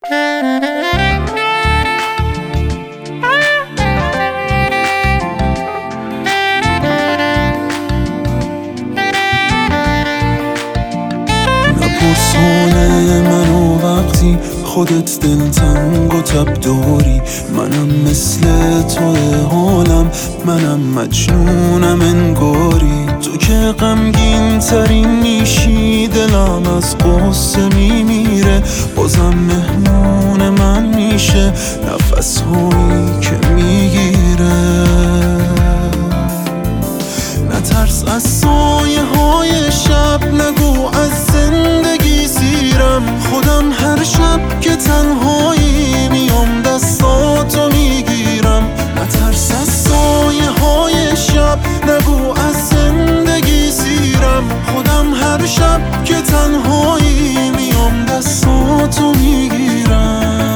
نپرس حال منو وقتی خودت دلتنگ و تب داری. منم مثل توی حالم، منم مجنونم انگاری. تو که غمگین ترین میشی، دلم از قصه میمیره. بازم مهمون من میشه نفس هایی که میگیره. نترس از سایه های شب، نگو از زندگی سیرم. خودم هر شب که تنهایی میام دستاتو میگیرم. نترس از سایه های شب، نگو از زندگی سیرم. خودم هر شب که تنهایی میام دستاتو میگیرم.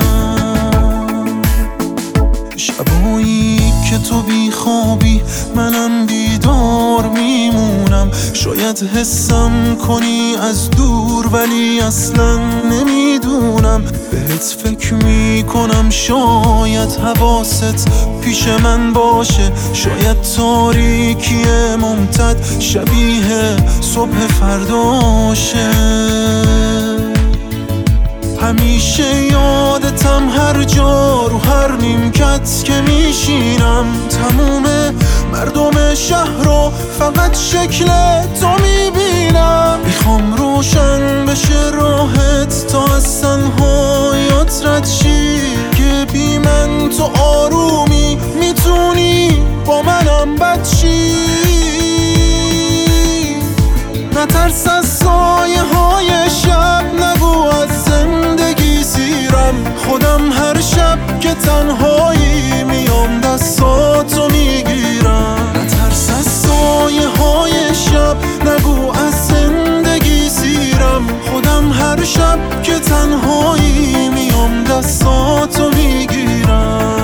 شبایی که تو بیخوابی منم بیدار میمونم. شاید حسم کنی از دور ولی اصلا نمیدونم. بهت فکر میکنم، شاید حواست پیش من باشه. شاید تاریکی ممتد شبیه صبح فرداشه. همیشه یادتم هر جا رو هر نیمکت که میشینم. تموم مردم شهر رو فقط شکل تو میبینم. میخوام روشن بشه راحت تا از تنهاییات رد شی. که بی من تو آرومی میتونی با منم بد شی. نترس از سایه های شب، نگو از زندگی سیرم. خودم هر شب که تنهایی میام دستاتو میگیرم. نترس از سایه های شب، نگو از زندگی سیرم. خودم هر شب که تنهایی میام دستاتو میگیرم.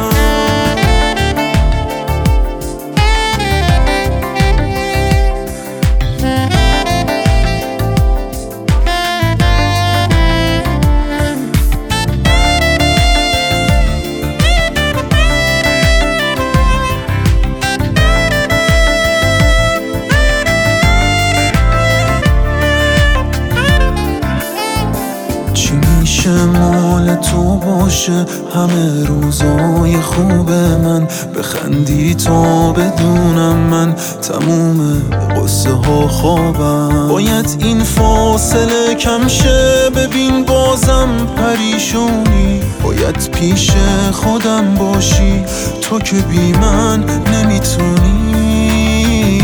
مال تو باشه همه روزای خوب من. بخندی تا بدونم من تموم قصه ها خوابم. باید این فاصله کم شه، ببین بازم پریشونی. باید پیش خودم باشی تو که بی من نمیتونی.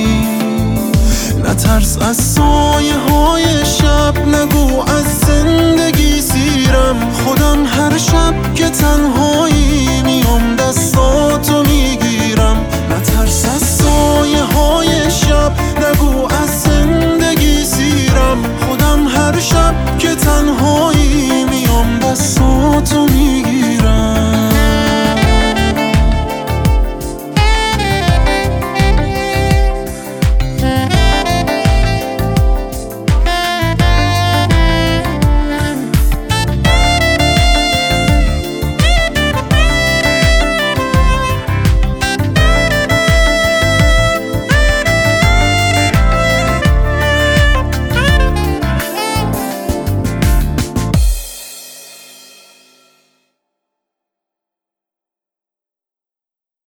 نترس از سایه های شب، نگو از زندگی سیرم. خودم هر شب که تنها